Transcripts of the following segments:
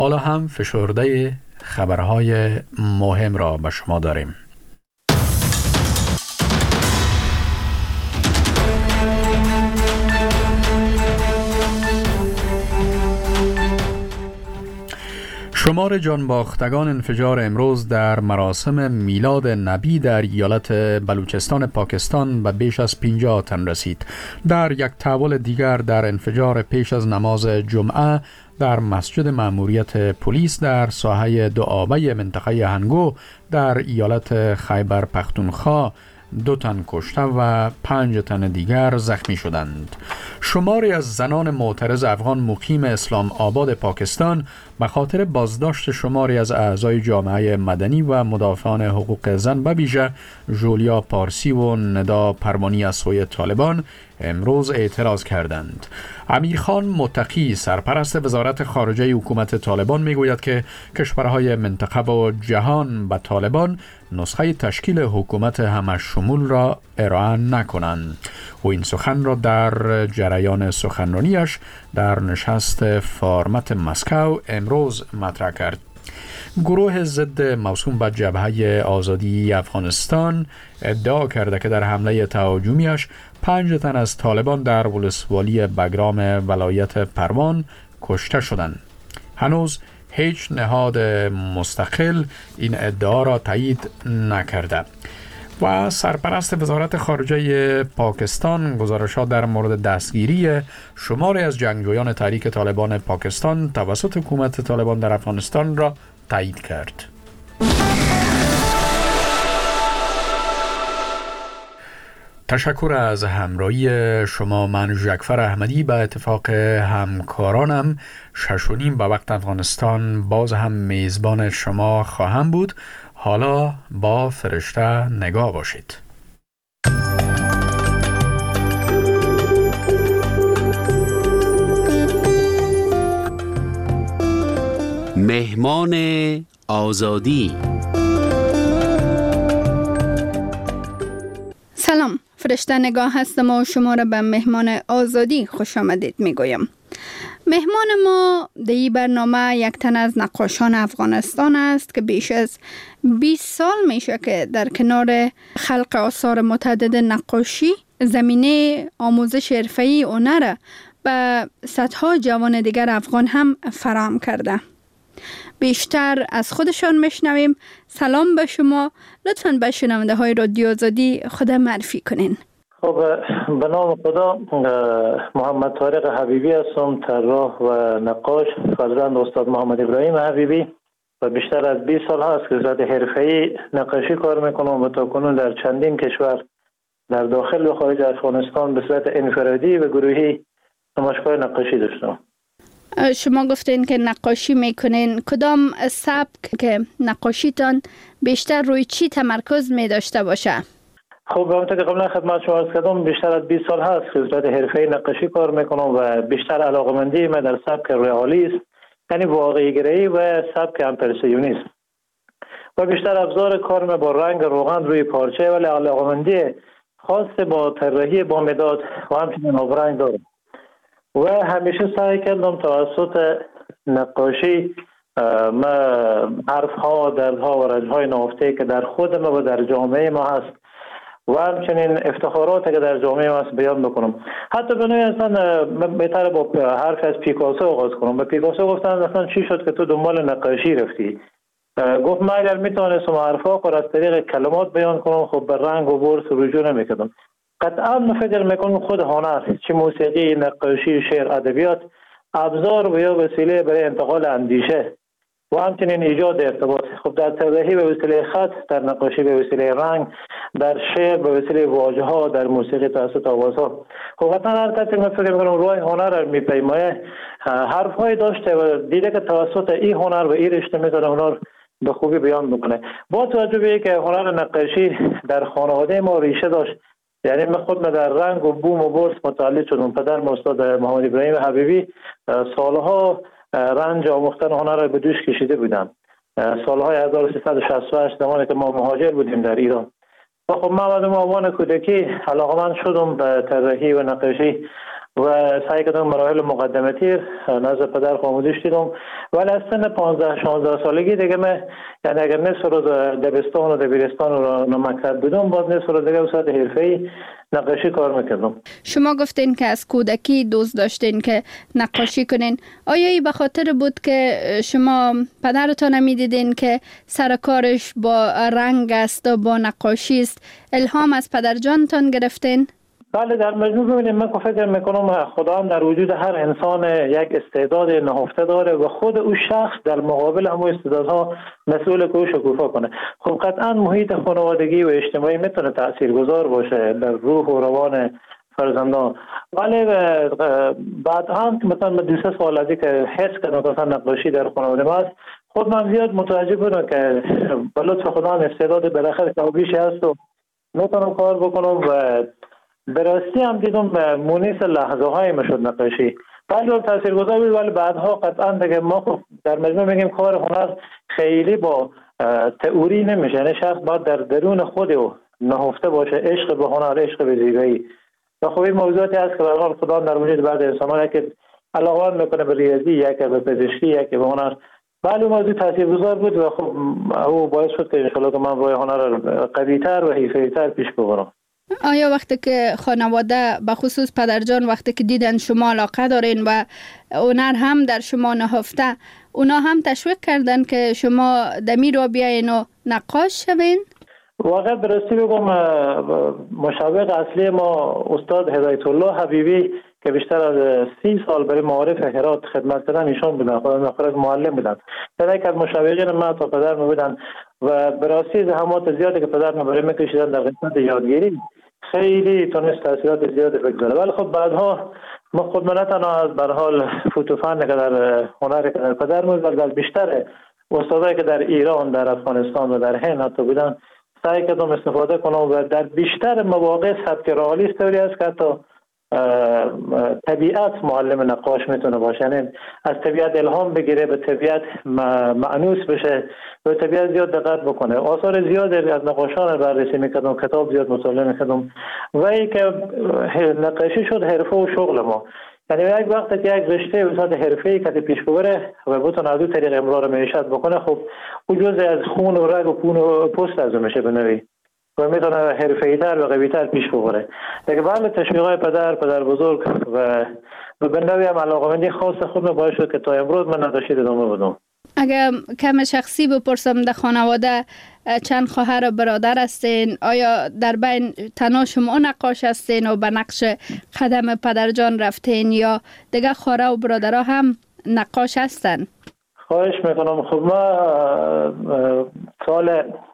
حالا هم فشرده خبرهای مهم را به شما داریم. شمار جانباختگان انفجار امروز در مراسم میلاد نبی در ایالت بلوچستان پاکستان به بیش از 50 تن رسید. در یک تحول دیگر در انفجار پیش از نماز جمعه در مسجد مأموریت پلیس در ساحه دعابه منطقه هنگو در ایالت خیبر پختونخوا 2 تن کشته و 5 تن دیگر زخمی شدند. شماری از زنان معترض افغان مقیم اسلام آباد پاکستان به خاطر بازداشت شماری از اعضای جامعه مدنی و مدافعان حقوق زن به ویژه ژولیا پارسی و ندا پروانی از سوی طالبان امروز اعتراض کردند. امیرخان متقی سرپرست وزارت خارجه حکومت طالبان میگوید که کشورهای منطقه و جهان به طالبان نسخه تشکیل حکومت همشمول را ارائه نکنند. او این سخن را در جریان سخنرانیش در نشست فارمت مسکو امروز مطرح کرد. گروه ضد موسوم به جبهه آزادی افغانستان ادعا کرده که در حمله تهاجمیش 5 تن از طالبان در ولسوالی بگرام ولایت پروان کشته شدند. هنوز هیچ نهاد مستقل این ادعا را تایید نکرده. و سرپرست وزارت خارجه پاکستان گزارشات در مورد دستگیری شماری از جنگجویان تحریک طالبان پاکستان توسط حکومت طالبان در افغانستان را تایید کرد. تشکر از همراهی شما. من ژکفر احمدی به اتفاق همکارانم 6:30 به وقت افغانستان باز هم میزبان شما خواهم بود. حالا با فرشته نگاه باشید. مهمان آزادی. سلام، فرشته نگاه هستم و شما را به مهمان آزادی خوش آمدید میگویم. مهمان ما در این برنامه یک تن از نقاشان افغانستان است که بیش از 20 سال میشه که در کنار خلق آثار متعدد نقاشی زمینه آموزش حرفه‌ای هنر به صدها جوان دیگر افغان هم فراهم کرده. بیشتر از خودشان میشنویم. سلام به شما. لطفاً به شنونده های رادیو آزادی خود معرفی کنین. خب، به نام خدا، محمد طارق حبیبی هستم، طراح و نقاش، فرزند استاد محمد ابراهیم حبیبی و بیشتر از 20 سال هست که صورت حرفه‌ای نقاشی کار میکنم و تاکنون در چندین کشور در داخل و خارج افغانستان به صورت انفرادی و گروهی نمایشگاه نقاشی داشتم. شما گفتین که نقاشی میکنین. کدام سبک که نقاشیتان بیشتر روی چی تمرکز می داشته باشه؟ خب، همونطور که قبلا خدمت شما عرض کردم بیشتر از 20 سال هست که صورت حرفه‌ای نقاشی کار میکنم و بیشتر علاقه‌مندی من در سبک رئالیسم، یعنی واقعی گرایی و سبک امپرسیونیسم و بیشتر ابزار کار من با رنگ روغن روی پارچه، ولی علاقه‌مندی خاص با طراحی با مداد و همچنین آبرنگ دارم و همیشه سعی کردم توسط نقاشی حرف‌ها، دردها و رنج‌های نهفته که در خود ما و در جامعه ما هست و همچنین افتخاراتی که در جامعه ما هست بیان بکنم. حتی به نوعی اصلا بهتره با حرف از پیکاسو آغاز کنم. به پیکاسو گفتن اصلا چی شد که تو دنبال نقاشی رفتی؟ گفت من اگر میتونستم حرفا رو از طریق کلمات بیان کنم، خب به رنگ و برس رجوع نمیکردم. قطعا فکر میکنم خود هنر، چه موسیقی، نقاشی، شعر، ادبیات، ابزار و یا وسیله برای انتقال اندیشه و همچنین ایجاد ارتباط. خب در طراحی به وسیله خط، در نقاشی به وسیله رنگ، در شعر به وسیله واژه ها، در موسیقی توسط آوازها. خب قطعا هر کسی من فکر میکنم روی هنر میپیمایه حرف های داشته و دیده که توسط این هنر و این رشته میتونه هنر به خوبی بیان بکنه. با توجه به اینکه هنر نقاشی در خانواده ما ریشه داشت، یعنی من خود در رنگ و بوم و برس متعلق شدم. پدرم استاد محمد ابراهیم حبیبی سالها رنج آموختن هنر را به دوش کشیده بودم. سالهای 1368 زمانی که ما مهاجر بودیم در ایران. و خب من آمدم عنوان کودکی علاقه‌مند شدم به طراحی و نقاشی و سعی کردم مراحل مقدماتی نزد پدر آموزش دیدم. ولی از سن 15-16 سالگی دیگه من یعنی اگر نصف روز دبستان و دبیرستان و مکتب بودم، باز نصف روز دیگه به صورت حرفه‌ای نقاشی کار میکردم. شما گفتین که از کودکی دوست داشتین که نقاشی کنین. آیا این به خاطر بود که شما پدرتان میدیدین که سر کارش با رنگ است و با نقاشی است، الهام از پدر جانتان گرفتین؟ بله، در مجموع ببینید من فکر میکنم خدا هم در وجود هر انسان یک استعداد نهفته داره و خود او شخص در مقابل همو استعدادها مسئول که او شکوفا کنه. خب قطعا محیط خانوادگی و اجتماعی میتونه تاثیرگذار باشه در روح و روان فرزندان. ولی بعد هم که مثلا 2-3 سال از که حس کردم مثلا نقاشی در خانواده ما است، خود من زیاد متوجه بودم که به لطف خدا استعداد بالاخره کاویش هست و میتونم کار بکنم و براستی هم دیدم مونس لحظه های ما شد نقاشی. بله تاثیرگذار بود، ولی بعدها قطعا دیگه ما در مجموع میگیم کار هنر خیلی با تئوری نمیشه، یعنی شخص باید در درون خود او نهفته باشه، عشق به هنر، عشق به زیبایی. و خب این موضوعاتی هست که به هر حال خدا در وجود بعض انسان‌ها که علاقه میکنه به ریاضی، یک به پزشکی، یک به هنر. بله موضوع تاثیرگذار بود و خب او باعث شد که ان شاءالله من روی هنر قوی‌تر و حرفه‌ای‌تر پیش ببرم. آیا وقتی که خانواده به خصوص پدرجان وقتی که دیدن شما علاقه دارین و هنر هم در شما نهفته، اونا هم تشویق کردن که شما دمی رو بیاین و نقاش شوین؟ واقعا براستی بگم مشوق اصلی ما استاد هدایت الله حبیبی که بیشتر از 30 سال برای معارف هرات خدمت کردن ایشان بودن، خودم معلم بودن. یک از مشوقین ما تا پدر بودن و براستی زحمات زیادی که پدر ما برای میکشیدن در قسمت یادگیری خیلی تونست تاثیرات زیادی بگذاره. ولی خب بعدها ما خود من تنها از به هر حال فوتوفن که در هنر که در پدر بود، ولی در بیشتر استادایی که در ایران، در افغانستان و در هند حتی بودن سعی کردم استفاده کنم و در بیشتر مواقع سبک رئالیست است که حتی طبیعت معلم نقاش میتونه باشه، یعنی از طبیعت الهام بگیره، به طبیعت معنوس بشه، به طبیعت زیاد دقت بکنه. آثار زیاد از نقاشان بررسی میکردم، کتاب زیاد مطالعه میکردم و ای که نقاشی شد حرفه و شغل ما. یعنی یک وقتی که یک رشته به صورت حرفه‌ای که پیش ببره و بتونه از اون طریق امرار معیشت بکنه، خب اون جزء از خون و رگ و پوست از اون میشه بنوی و میتونه حرفه‌ای‌تر و قوی‌تر پیش ببره. دیگه بله تشویق‌های پدر بزرگ و به نوعی هم علاقه‌مندی خاص خود باعث شد که تا امروز من نقاشی ادامه بدم. اگر کم شخصی بپرسم در خانواده چند خواهر و برادر هستین؟ آیا در بین تنها شما نقاش هستین و به نقش قدم پدرجان رفتین یا دیگه خواهر و برادرها هم نقاش هستن؟ خواهش میکنم. خب ما سال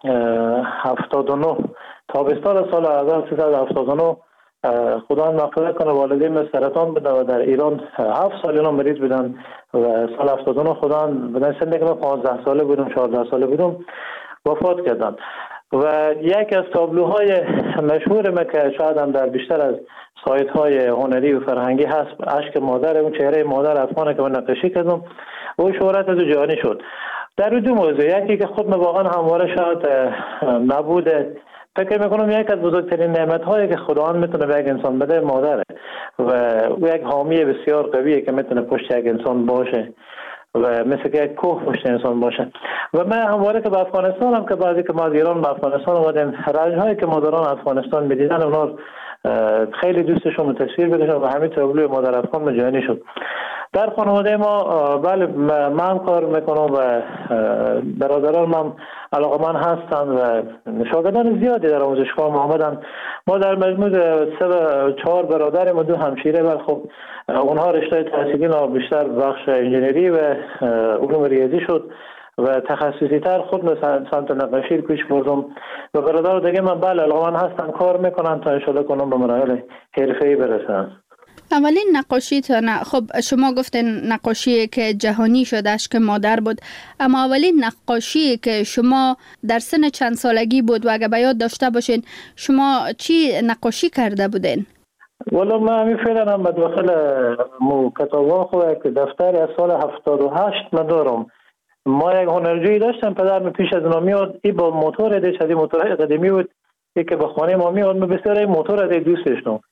79 تابستان سال 1379 خدا مغفرت کنه والدین من سرطان بودن و در ایران 7 سال اینا مریض بودن و سال 79 خدا بدن سنی که من 15 ساله بودم 14 ساله بودم وفات کردن. و یک از تابلوهای مشهور ما که شاید هم در بیشتر از سایت های هنری و فرهنگی هست، اشک مادر، اون چهره مادر افغانه که من نقاشی کردم و شهرت از جهانی شد. در دو موضوع، یکی که خود من واقعا همواره شاید نبوده، فکر میکنم یک از بزرگترین نعمت هایی که خدا میتونه به یک انسان بده مادره و او یک حامی بسیار قویه که میتونه پشت یک انسان باشه و مثل که یک کوه پشت انسان باشه. و من همواره که به افغانستان هم که بعضی که ما از ایران به افغانستان اومدیم، رنج هایی که مادران افغانستان میدیدن اونا خیلی دوستشون تصویر بکشن و همین تابلوی مادر افغان مجانی شد. در خانواده ما بله من کار میکنم و برادران من علاقه‌مند هستند و شاگردان زیادی در آموزشگاه ما آمدن. ما در مجموع 4 برادریم و 2 همشیره و خب اونها رشته تحصیلی ما بیشتر بخش انجینری و علوم ریاضی شد و تخصصی تر خود مثلا سمت نقاشی پیش بردم و برادر دیگه من بله علاقه‌مند هستن کار میکنن تا انشالله کنم به مراحل حرفه‌ای برسن. اولین نقاشیتان، خب شما گفتین نقاشی که جهانی شد اشک مادر بود، اما اولین نقاشی که شما در سن چند سالگی بود و اگه به یاد داشته باشین شما چی نقاشی کرده بودین؟ والا من همین فعلا هم داخل کتابا خود که دفتری از سال 78 من دارم. ما یک هنرجویی داشتم، پدر من پیش از اونا میاد، این با موتور دیش از این موتورهای قدیمی بود که به خانه ما میاد، من بسیار این موتور دیش دوست داشتم.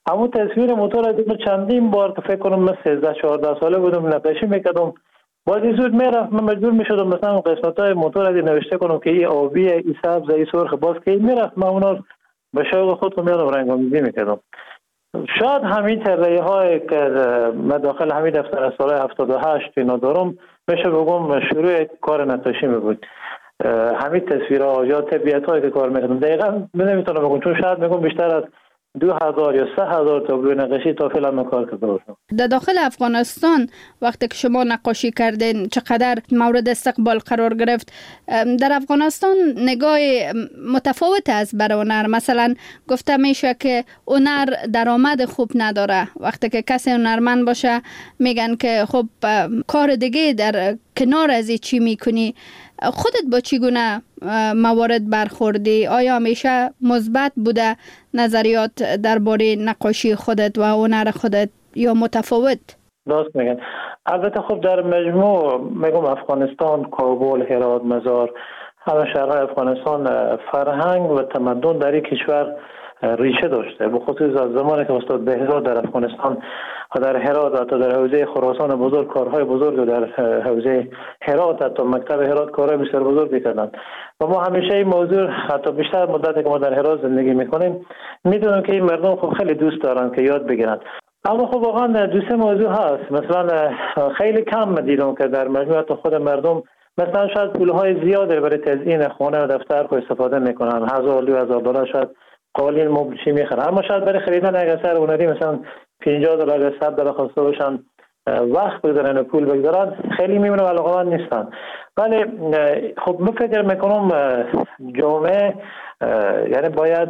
همون تصویر موتور از چندین بار که فکر کنم من 13-14 ساله بودم نقاشی میکردم، بازی زود میرفت، من مجبور میشدم مثلا قسمت های موتور از نوشته کنم که این آبی، این سبز، این سرخ، باز که میرفت من اونا به شوق خود میادم رنگ‌آمیزی میکردم. شاید همین طراحی های که من داخل همین دفتر از سال 78 اینا دارم میشه بگم شروع کار نقاشی می بود. همین تصویرها یا طبیعت هایی که کار میکردم دقیقا نمیتونم بگم، چون شاید میگم بیشتر از 2000 یا 3000 تابلو نقاشی تا فعلا من کار کرده باشم. در داخل افغانستان وقتی که شما نقاشی کردین چقدر مورد استقبال قرار گرفت؟ در افغانستان نگاه متفاوت است بر هنر. مثلا گفته میشه که هنر درآمد خوب نداره. وقتی که کسی هنرمند باشه میگن که خب کار دیگه در کنار از چی میکنی. خودت با چگونه موارد برخوردی؟ آیا همیشه مثبت بوده نظریات درباره نقاشی خودت و هنر خودت یا متفاوت؟ درست میگن. البته خب در مجموع میگم افغانستان، کابل، هرات، مزار، همه شهرهای افغانستان فرهنگ و تمدن در این کشور ریشه داشته. به خصوص از زمانی که استاد بهزاد در افغانستان و در هرات حتی در حوزه خراسان بزرگ کارهای بزرگ و در حوزه هرات حتی مکتب هرات کارهای بسیار بزرگی کردند و ما همیشه این موضوع حتی بیشتر مدتی که ما در هرات زندگی میکنیم میدونیم که این مردم خب خیلی دوست دارن که یاد بگیرن. اما خب واقعا دو سه موضوع هست. مثلا خیلی کم دیدم که در مجموع خود مردم مثلا شاید پولهای زیاده برای تزیین خانه و دفتر خود استفاده میکنن، $1000-2000 شاید قالین مبل چی میخرن، اما شاید برای خریدن یک اثر هنری مثلا $50 یا $100 خواسته باشن وقت بگذارن و پول بگذارن، خیلی میمونه و علاقه‌مند نیستن. ولی خب من فکر میکنم جامعه یعنی باید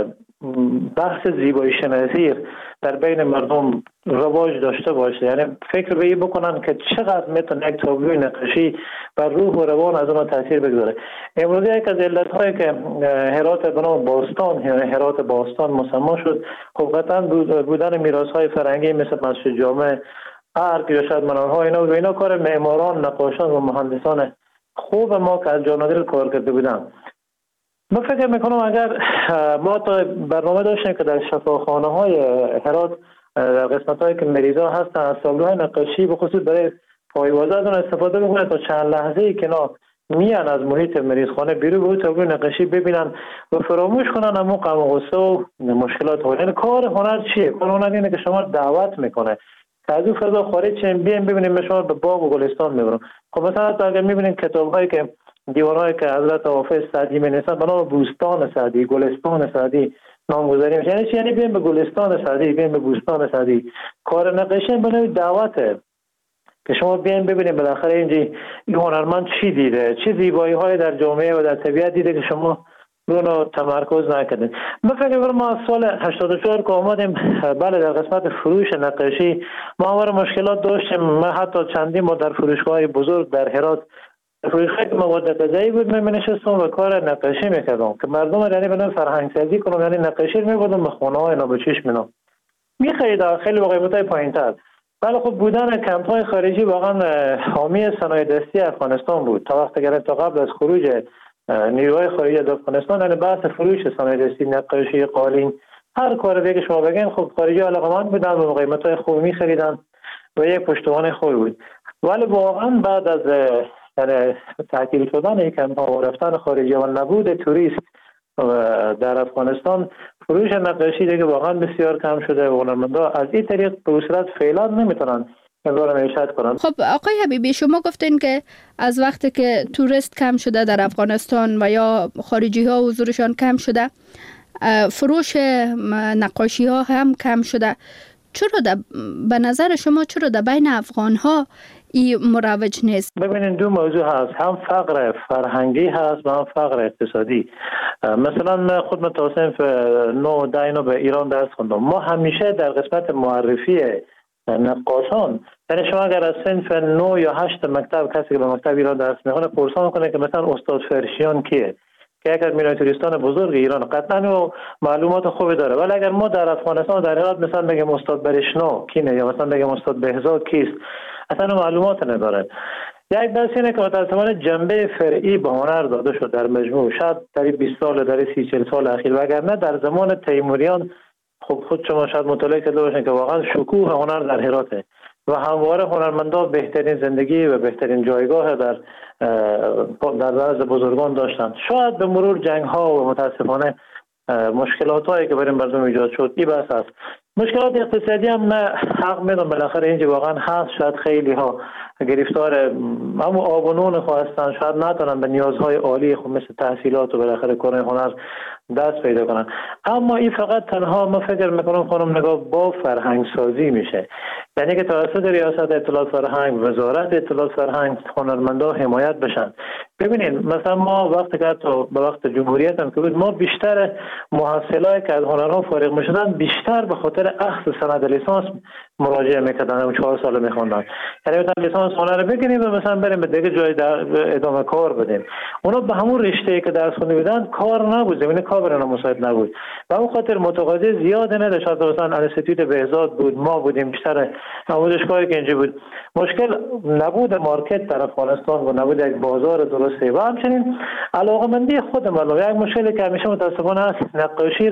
بحث زیبایی شناسی در بین مردم رواج داشته باشه، یعنی فکر به این بکنن که چقدر میتونه یک تابلوی نقاشی بر روح و روان از اون تاثیر بگذاره. امروز یک از علت‌هایی که هرات به نام باستان، یعنی هرات باستان مسما شد، خب قطعا بودن میراث‌های فرهنگی مثل مسجد جامع، ارگ یا شاید منارها، اینا کار معماران، نقاشان و مهندسان خوب ما که از جان و دل کار کرده بودن. من فکر میکنم اگر ما تا برنامه داشتیم که در شفاخانه های هرات در قسمت هایی که مریضا هستن از تابلوهای نقاشی به خصوص برای پایوازه از اون استفاده بکنه تا چند لحظه ای که میان از محیط مریضخانه بیرون به تابلو نقاشی ببینن و فراموش کنن همون غم و غصه و مشکلات ها. یعنی کار هنر چیه؟ کار هنر اینه که شما دعوت میکنه که از اون فضا خارج شین، بیاین ببینیم شما به باغ و گلستان میبرم. خب مثلا اگر میبینید کتاب‌هایی که دیوارهایی که حضرت حافظ سعدی می‌نویسن به نام بوستان سعدی، گلستان سعدی نامگذاری میشه. یعنی چی؟ یعنی بیاین به گلستان سعدی، بیاین به بوستان سعدی. کار نقاشی به نوعی دعوته که شما بیاین ببینید بالاخره اینجا این هنرمند چی دیده، چه زیبایی‌های در جامعه و در طبیعت دیده که شما اونو تمرکز نکردین. من فکر می‌کنم ما از سال 84 که اومدیم بله در قسمت فروش نقاشی ما مشکلات داشتیم. من حتی چندین ما در فروشگاه‌های بزرگ در هرات فروشگاه که مواد غذایی بود من نشستم و کار نقاشی میکردم که مردم یعنی بدون فرهنگ سازی کنم، یعنی نقاشی میبردم به خونه های اینا به چشم اینا میخرید خیلی با قیمتای پایین‌تر. ولی خب بودن کمپ های خارجی واقعا حامی صنایع دستی افغانستان بود تا وقتی که تا قبل از خروج نیروهای خارجی از افغانستان، یعنی بحث فروش صنایع دستی، نقاشی، قالین، هر کار دیگه شما بگین خب خارجی علاقه‌مند بودن و قیمتای خوب میخریدن و یک پشتوانه خوبی بود. ولی واقعا بعد از یعنی تعطیل شدن یک کمپ‌ها و رفتن خارجی و نبود توریست در افغانستان، فروش نقاشی دیگه واقعا بسیار کم شده و هنرمندا از این طریق به صورت فعلا نمیتونن امرار معیشت کنن. خب آقای حبیبی شما گفتین که از وقتی که توریست کم شده در افغانستان و یا خارجی ها حضورشان کم شده، فروش نقاشی ها هم کم شده. چرا به نظر شما چرا در بین افغان ها این مروج نیست؟ ببینید دو موضوع هست، هم فقر فرهنگی هست و هم فقر اقتصادی. مثلا من خود متاسم 9 اینو به ایران درس خوندم. ما همیشه در قسمت معرفی نقاشان، یعنی شما اگر از صنف 9 یا 8 مکتب کسی که به مکتب ایران درس میخونه پرسان کنه که مثلا استاد فرشیان کیه که یک از میناتوریستان بزرگ ایران، قطعا معلومات خوبی داره. ولی اگر ما در افغانستان در هرات مثلا بگیم استاد برشنا کینه یا مثلا بگیم استاد بهزاد کیست، اصلا معلومات نداره. یک بحث اینه که متاسفانه جنبه فرعی به هنر داده شد در مجموع، شاید در 20 سال در 30-40 سال اخیر، وگرنه در زمان تیموریان خب خود شما شاید مطالعه کرده باشین که واقعا شکوه هنر در هراته و همواره هنرمندان بهترین زندگی و بهترین جایگاه در نزد بزرگان داشتند. شاید به مرور جنگ ها و متاسفانه مشکلات هایی که برای مردم ایجاد شد این بس است. مشکلات اقتصادی هم نه حق میدونم بالاخره اینجا واقعا هست. شاید خیلی ها گرفتار همون آب و نون هستند، شاید نتونن به نیازهای عالی خود مثل تحصیلات و بالاخره کار هنر دست پیدا کنن. اما این فقط تنها ما فکر میکنم خانم نگاه با فرهنگ سازی میشه، یعنی که توسط ریاست اطلاعات فرهنگ، وزارت اطلاعات فرهنگ هنرمندان حمایت بشن. ببینید مثلا ما وقتی که به وقت جمهوریت هم که بود ما بیشتر محصلایی که از هنرها فارغ میشدن بیشتر به خاطر اخذ سند لیسانس مراجعه میکردن و 4 سال میخوندن. یعنی مثلا لیسانس هنر بگیریم و مثلا بریم به دیگه جای ادامه کار بدیم. اونا به همون رشته‌ای که درس خونده بودن کار نبود، زمین کار برای مساعد نبود و اون خاطر متقاضی زیاد نداشت. مثلا انستیتوت بهزاد بود، ما بودیم، بیشتر آموزشگاهی که اینجا بود. مشکل نبود مارکت در افغانستان و نبود یک بازار درسته و همچنین علاقه‌مندی خود مردم. یک مشکلی که همیشه متاسفانه است، نقاشی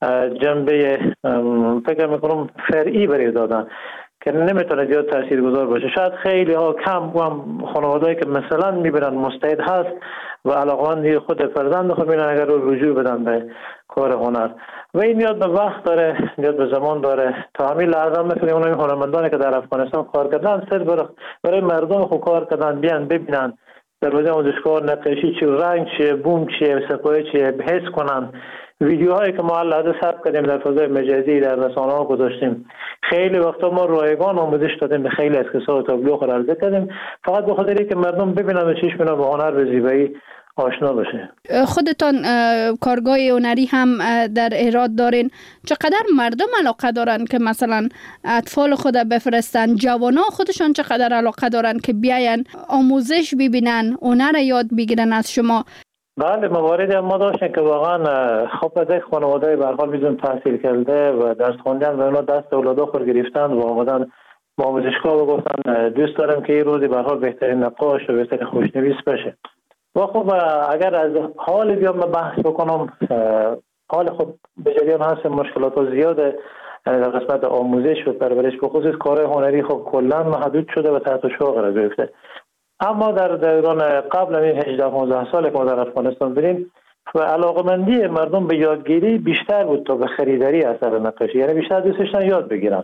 جنبه فکر می‌کنم فرعی برای دادن که نمیتونه زیاد تاثیرگذار باشه. شاید خیلی ها کم خانواده‌ای که مثلا میبرن مستعد هست و علاقه‌مندی خود فرزند خود میبینن اگر رو رجوع بدن به کار هنر و این یاد به وقت داره، یاد به زمان داره. تا همین لحظه مثل اون هنرمندانی که در افغانستان کار کردن صرف برای مردم خود کار کردن، بیان ببینن در روزه آموزشگاه نقاشی چی، رنگ چیه، بوم چیه، سپایه چیه، حس کنن. ویدیوهایی که ما علاوه ثبت کردیم در فضای مجازی در رسانه‌ها گذاشتیم. خیلی وقتا ما رایگان آموزش دادیم به خیلی از کسا و تابلو خود عرضه کردیم فقط به خاطر اینکه مردم ببینن و چشم به هنر به زیبایی آشنا بشه. خودتان کارگاه هنری هم در هرات دارین، چقدر مردم علاقه دارن که مثلا اطفال خود بفرستن؟ جوانا خودشان چقدر علاقه دارن که بیاین آموزش ببینن، هنر یاد بگیرن از شما؟ بله، مواردی ما داشتیم که واقعا خب از یک خانواده به هر حال میدون تحصیل کرده و درس خوندن و اونا دست اولادا خود گرفتن و آمدن با آموزشگاه و گفتن دوست دارم که این روزی به هر حال بهترین نقاش و بهترین خوشنویس بشه. و خب اگر از حال بیام بحث بکنم، حال خب به جریان هست مشکلات زیاده در قسمت آموزش و پرورش، به خصوص کار هنری خب کلا محدود شده و تحت شعار قرار گرفته. اما در دوران قبل این 18-15 سال که ما در افغانستان بودیم و علاقمندی مردم به یادگیری بیشتر بود تا به خریداری اثر نقاشی، یعنی بیشتر دوست داشتن یاد بگیرن.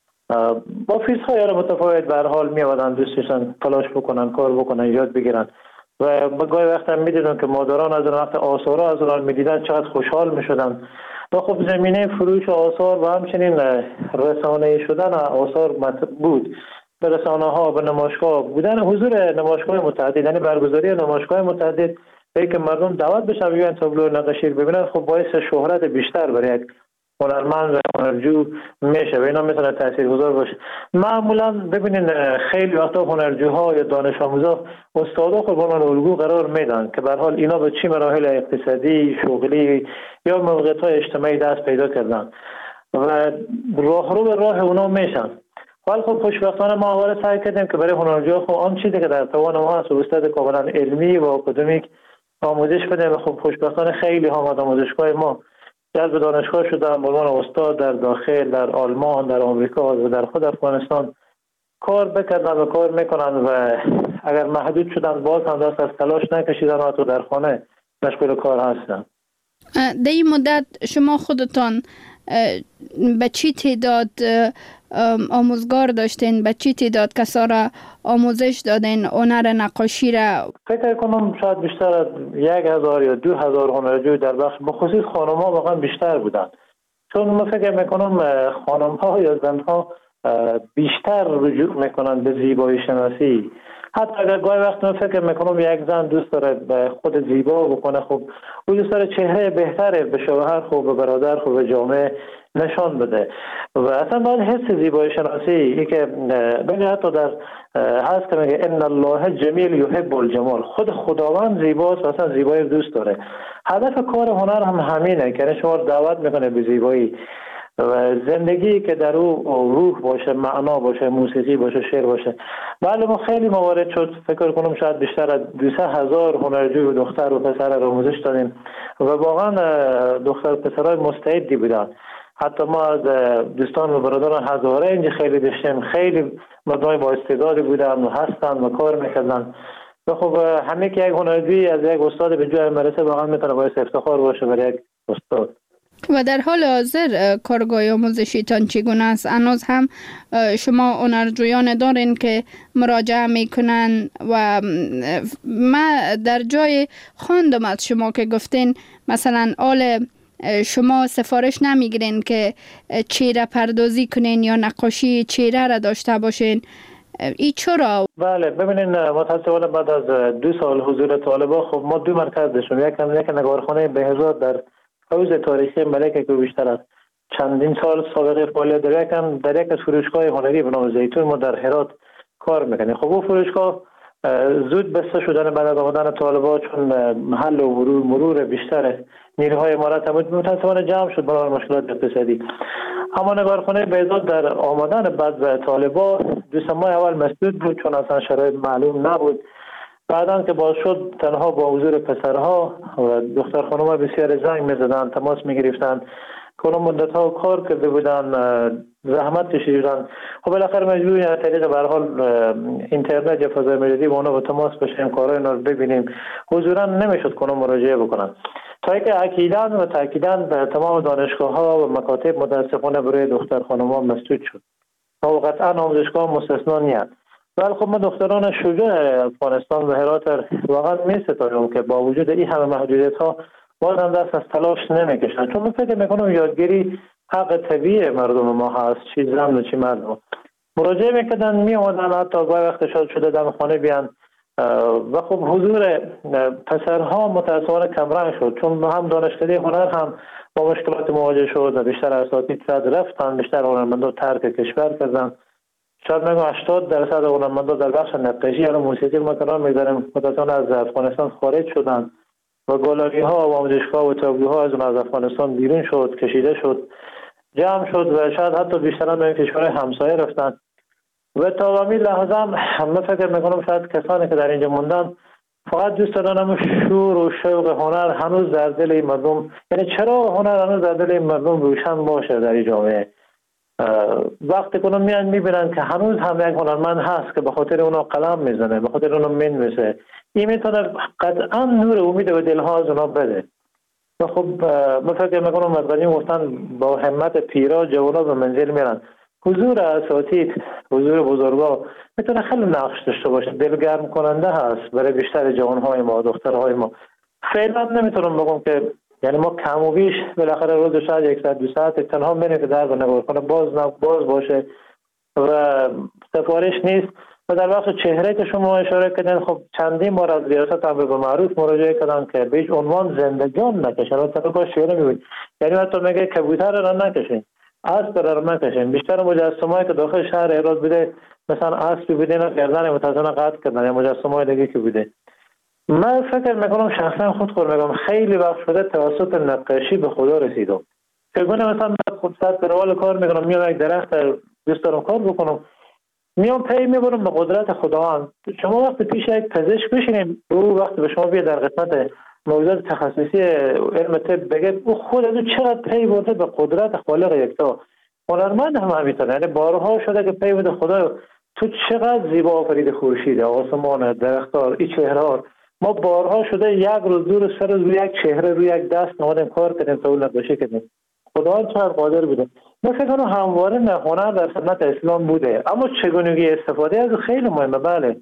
با فیزهای متفاوت به هر حال می آمدن، دوست داشتن تلاش بکنن، کار بکنن، یاد بگیرن و گاهی وقت هم می‌دیدن که مادران از اون وقت آثارا از اون می‌دیدن چقدر خوشحال می‌شدن. و خب زمینه فروش آثار و همچنین رسانه‌ای شدن آثار بود. به رسانه‌ها، به نمایشگاه بودن، حضور نمایشگاه متعدد، یعنی برگزاری نمایشگاه متعدد به که مردم دعوت بشن بیان تابلو نقاشی ببینن، خب باعث شهرت بیشتر برای یک هنرمند و هنرجو میشه و اینا میتونه تاثیرگذار باشه. معمولا ببینین خیلی وقتا هنرجوها یا دانش آموزا استادا خود به عنوان الگو قرار میدن که به هر حال اینا به چه مراحل اقتصادی، شغلی یا موقعیت‌های اجتماعی دست پیدا کردن و راهرو به راه اونا میشن. ولی خب خوشبختانه ما اول سعی کردیم که برای هنرجوها خب آن چیزی که در توان ما هست و استاد کاملا علمی و اکادمیک آموزش بدیم و خب خوشبختانه خیلی ها آموزشگاه ما جلب دانشگاه شدن به عنوان استاد در داخل، در آلمان، در آمریکا و در خود افغانستان کار بکردن و کار میکنن و اگر محدود شدن باز هم دست از تلاش نکشیدن و تو در خانه مشغول کار هستن. در این مدت شما خودتان به چی تعداد آموزگار داشتین؟ به چی تعداد کسا را آموزش دادین هنر نقاشی را؟ فکر کنم شاید بیشتر از 1000 یا 2000 هنرجو در بخش بخصوص خانم ها واقعا بیشتر بودن، چون من فکر میکنم خانم ها یا زن ها بیشتر رجوع میکنن به زیبایی شناسی. حتی اگر گاهی وقت من فکر میکنم یک زن دوست داره به خود زیبا بکنه، خب او دوست داره چهره بهتره به شوهر خوب، به برادر خوب، به جامعه نشان بده و اصلا باید حس زیبایی شناسی ای که ببینید حتی در هست که میگه ان الله جمیل یحب الجمال، خود خداوند زیباست و اصلا زیبایی دوست داره. هدف کار هنر هم همینه که شما دعوت میکنه به زیبایی و زندگی که در او روح باشه، معنا باشه، موسیقی باشه، شعر باشه. بله ما خیلی موارد شد، فکر کنم شاید بیشتر از 200,000 هنرجو دختر و پسر را آموزش دادیم و واقعا دختر و پسرای مستعدی بودن حتی ما از دوستان و برادران هزاره اینجا خیلی داشتیم، خیلی مردم با استعدادی بودن و هستن و کار میکردن. و خب همه که یک هنرمندی از یک استاد به جای مرسه واقعا میتونه باعث افتخار باشه برای یک استاد. و در حال حاضر کارگاه آموزشیتان چگونه است؟ هنوز هم شما هنرجویان دارین که مراجعه میکنن؟ و من در جای خواندم از شما که گفتین مثلا شما سفارش نمیگیرین که چهره پردازی کنین یا نقاشی چهره را داشته باشین. ای چرا؟ بله ببینین متاسفانه بعد از 2 سال حضور طالبا خب ما 2 مرکز داشتیم. یک نگارخانه بهزاد در حوض تاریخی ملکه که بیشتر از چندین سال سابقه فعالیت داره، در یک از فروشگاه هنری به نام زیتون ما در هرات کار میکنیم. خب اون فروشگاه زود بسته شدن بعد از آمدن طالبا، چون محل و مرور بیشتر نیروهای امارات بود متاسفانه جمع شد برای مشکلات اقتصادی. اما نگارخانه بهزاد در آمدن بعد طالبا 2 ماه اول مسدود بود چون اصلا شرایط معلوم نبود. بعداً که باز شد تنها با حضور پسرها و دختر خانوما بسیار زنگ می‌زدن، تماس می‌گرفتن، کلا مدت‌ها کار کرده بودن، زحمت کشیدن. خب بالاخره مجبوریم از طریق به هر حال اینترنت یا فضای مجازی با اونا به تماس بشیم، کارهای اونا رو ببینیم. حضوراً نمیشد کنم مراجعه بکنن. تا اینکه تأکیداً تمام دانشگاه‌ها و مکاتب متأسفانه برای دختر خانوما مسدود شد. و قطعاً آموزشگاه مستثنا نیست. ولی خب ما دختران شجاع افغانستان و هرات واقعا می ستاریم که با وجود این همه محدودیت ها باز هم دست از تلاش نمیکشن، چون من فکر میکنم یادگیری حق طبیعی مردم ما هست، چی زن و چی مرد. مراجعه میکردن، می آمدن حتی گاهی وقت شاد شده دم خانه بیان. و خب حضور پسرها متاسفانه کمرنگ شد، چون هم دانشکده هنر هم با مشکلات مواجه شد و بیشتر اساتید رفتن، بیشتر هنرمندا ترک کشور کردن. شاید میگم 80% هنرمندا در بخش نقاشی یا موسیقی ما کنار می‌ذاریم متأسفانه از افغانستان خارج شدن و گالری ها و آموزشگاه و تابلوها از افغانستان بیرون شد، کشیده شد، جمع شد و شاید حتی بیشتر به کشورهای همسایه رفتن. و تا همین لحظه هم فکر میکنم شاید کسانی که در اینجا موندن فقط دوست دارن شور و شوق هنر هنوز در دل این مردم، یعنی چرا هنر هنوز در دل این مردم روشن باشه در این جامعه. وقتی که اونا میبینن که هنوز هم یک هنرمند هست که به خاطر اونا قلم میزنه، به خاطر اونا مینویسه، این میتونه قطعا نور امید و دلها از اونا بده. و خب من فکر میکنم از قدیم گفتن با همت پیرا جوانا به منزل میرن. حضور اساتید، حضور بزرگا میتونه خیلی نقش داشته باشه، دلگرم کننده هست برای بیشتر جوانهای ما، دخترهای ما. فعلا نمیتونم بگم که یعنی ما کم و بیش بالاخره روز شاید 1 ساعت 2 ساعت تنها میریم که در نگارخانه باز باشه و سفارش نیست. و در بخش چهره که شما اشاره کردین، خب چندین بار از ریاست امر به معروف مراجعه کردن که به هیچ عنوان زندگان نکشن. و طبقه شعر میگوید، یعنی حتی میگه کبوتر را نکشین، اسب را نکشین. بیشتر مجسمه‌ای که داخل شهر هرات بوده مثلا اسبی بوده اینا گردن متأسفانه قطع کردن، یا مجسمه‌های دیگه که بوده. من فکر میکنم شخصا خود میگم خیلی وقت شده توسط نقاشی به خدا رسیدم. چگونه مثلا خود ساعت به روال کار میکنم، میام یک درخت دوست دارم کار بکنم، میام پی میبرم به قدرت خداوند. شما وقت پیش یک پزشک بشینید، او وقت به شما بیاد در قسمت موضوعات تخصصی علم طب بگه، او خود از چقدر پی برده به قدرت خالق یکتا. هنرمند هم همینطور، یعنی بارها شده که پی برده خدا تو چقدر زیبا آفرید خورشید، آسمان، درختار، این چهره. ما بارها شده یک روز دو روز سر روز روی یک چهره روی یک دست نمادیم کار کردیم تا اون نقاشی کردیم. خدا چقدر قادر بوده. من فکر کنم همواره هنر در سنت اسلام بوده، اما چگونگی استفاده از خیلی مهمه. بله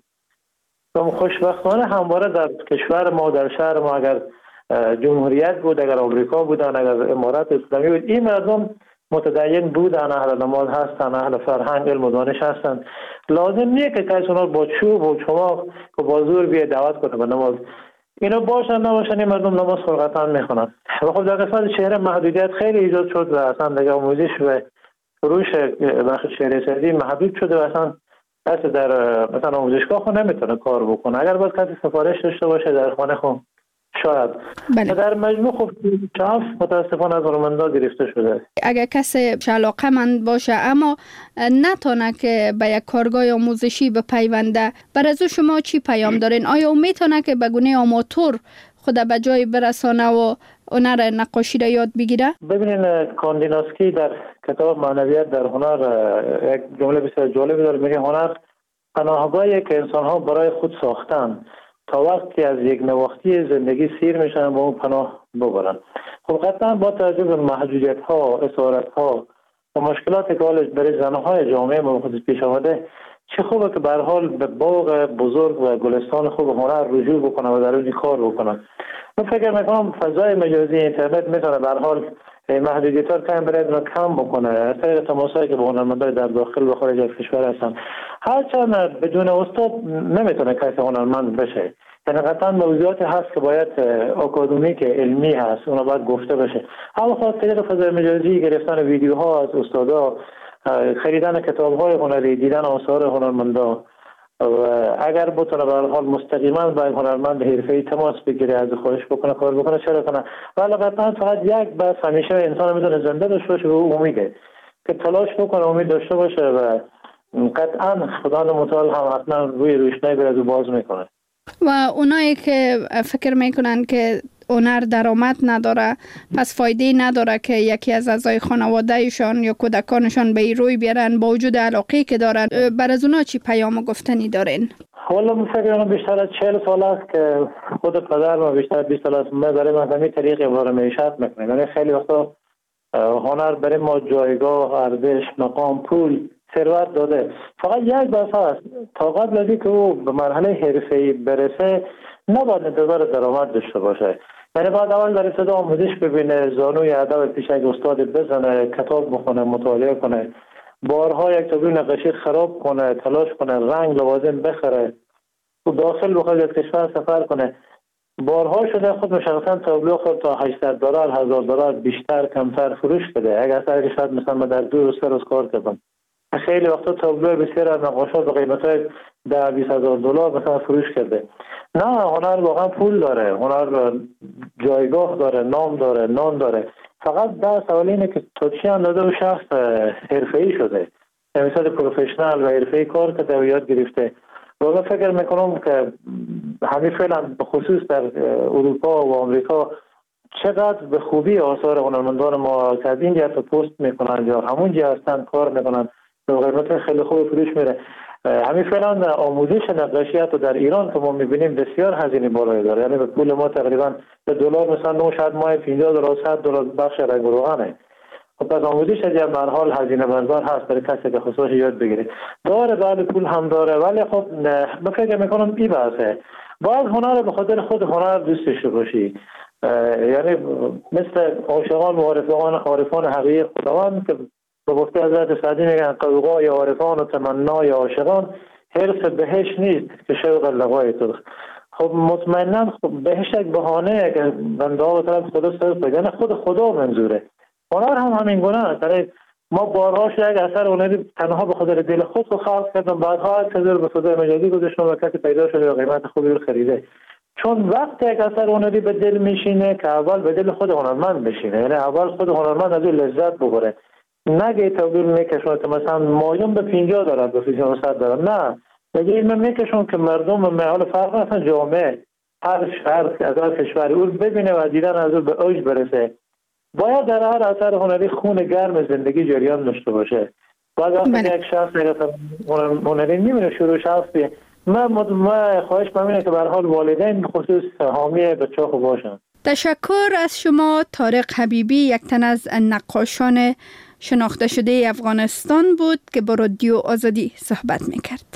خوشبختانه همواره در کشور ما، در شهر ما، اگر جمهوریت بود، اگر آمریکا بودن، اگر امارات اسلامی بود، این مردم متدین بودن، اهل نماز هستن، اهل فرهنگ، علم و دانش هستن. لازم نیه که کسی اونا با چوب و چماق و با زور بیه دعوت کنه به نماز. اینا باشن نباشن این مردم نماز خلقتاً میخونن. و خب در قسمت چهره محدودیت خیلی ایجاد شد و اصلا دیگه آموزش و فروش بخش چهره سازی محدود شده و اصلا کسی در مثلا آموزشگاه خود نمیتونه کار بکنه. اگر باید کسی سفارش داشته باشه در خانه خود شاید. بله. در مجموع خب شاف متاسفانه از هنرمندا گرفته شده. اگر کسی علاقه‌مند باشه اما نتونه که به یک کارگاه آموزشی بپیونده، برای از شما چی پیام دارین؟ آیا میتونه که به گونه آماتور خود به جای برسانه و هنر نقاشی را یاد بگیره؟ ببینین کاندیناسکی در کتاب معنویت در هنر یک جمله بسیار جالبی داره، میگه هنر پناهگاهی که انسان ها برای خود ساختن تا وقتی از یک نواختی زندگی سیر میشن با اون پناه ببرن. خب قطعا با توجه به محدودیت ها، اسارت ها و مشکلاتی که حال برای زنهای جامعه ما خودش پیش آمده، چه خوبه که به هر حال به باغ بزرگ و گلستان خوب هنر رجوع بکنه و در اون کار بکنه. من فکر میکنم فضای مجازی اینترنت میتونه به هر حال محدودیت‌ها رو کم بکنه از طریق تماسایی که با هنرمندان در داخل و خارج از کشور هستن. هرچند بدون استاد نمیتونه کسی هنرمند بشه، یعنی قطعا موضوعاتی هست که باید اکادمیک علمی هست، اونا باید گفته بشه. اما خاص طریق فضای مجازی گرفتن ویدیوها از استادا، خریدن کتاب‌های هنری، دیدن آثار هنرمندا و اگر بتونه به هر حال مستقیما با هنرمند حرفه‌ای تماس بگیره، از خواهش بکنه کار بکنه، چرا کنه. ولی قطعا فقط یک بس همیشه انسان میتونه زنده داشته باشه و امیده که تلاش بکنه، امید داشته باشه و قطعا خدا متعال هم حتما روی روشنایی برای او باز میکنه. و اونایی که فکر میکنن که هنر درآمد نداره، پس فایده نداره که یکی از اعضای خانوادهشان یا کودکانشان به این روی بیارن با وجود علاقه که دارن، بر از اونا چی پیام و گفتنی دارین؟ والا من فکر کنم بیشتر از 40 سال است که خود پدر و بیشتر از 20 سال است ما برای ما همین طریق امرار معیشت میکنیم. یعنی خیلی وقتا هنر برای ما جایگاه، ارزش، مقام، پول، ثروت داده. فقط یک بحث هست، تا قبل از اینکه او به مرحله حرفه‌ای برسه نباید انتظار درآمد داشته باشه. یعنی بعد اول در ابتدا آموزش ببینه، زانوی ادب پیش یک استاد بزنه، کتاب بخونه، مطالعه کنه، بارها یک تابلو نقاشی خراب کنه، تلاش کنه، رنگ لوازم بخره، تو داخل بخواد از کشور سفر کنه. بارها شده خود مشخصا تابلو خود تا $800 $1000 بیشتر کمتر فروش بده. اگر اثر شاید مثلا ما در 2 روز 3 روز کار کردم، خیلی وقتا تابلو بسیار از نقاشات به قیمت‌های $10,000-20,000 مثلا فروش کرده. نه، هنر واقعا پول داره، هنر جایگاه داره، نام داره، نان داره. فقط در سوال اینه که تا چی اندازه و شخص حرفه‌ای شده، مثلا پروفشنال و حرفه‌ای کار کرده و یاد گرفته. و من فکر میکنم که همین فعلا به خصوص در اروپا و آمریکا چقدر به خوبی آثار هنرمندان ما که از اینجا تا پست میکنن یا همونجا هستن کار میکنن به قیمت خیلی خوب فروش میره. همین فعلا آموزش نقاشی حتی در ایران که ما میبینیم بسیار هزینه بالایی داره، یعنی به پول ما تقریبا به دلار مثلا نو شاید ماه $50-$100 بخش رنگ و روغنه. خب پس آموزش از هر حال هزینه بردار هست برای کسی که خصوص یاد بگیره. داره بعد پول هم داره، ولی خب من فکر میکنم این بحثه باید هنر به خاطر خود هنر دوست داشته باشی. یعنی مثل عاشقان و عارفان حقیقی خداوند که به گفته حضرت سعدی میگن قوقای عارفان و تمنای عاشقان حرص بهشت نیست که شوق لقای تو. خب مطمئنا بهشت یک بهانه که بنده ها به طرف خدا صرف بگن، خود خدا منظوره. هنر هم همین گونه است. ما بارها یک اثر هنری تنها به خاطر دل خود رو خلق کردم، بعدها اعتذار به فضای مجازی گذاشتم و کسی پیدا شده و قیمت خوبی رو خریده. چون وقتی یک اثر هنری به دل میشینه که اول به دل خود هنرمند بشینه، یعنی اول خود هنرمند از این لذت ببره، نگه تبدیل میکشونه مثلا مایون به $50 به $500، نه نگه این میکشون که مردم محال فرق اصلا جامعه هر شهر از هر کشوری اون ببینه و دیدن از اون به اوج برسه. باید در هر اثر هنری خون گرم زندگی جریان داشته باشه. باید وقتی یک شخص هنری میبینه شروع شخصی، من خواهش می‌کنم که به هر حال والدین به خصوص حامی بچه‌ها خوب باشن. تشکر از شما. طارق حبیبی، یک تن از نقاشان شناخته شده افغانستان بود که با رادیو آزادی صحبت میکرد.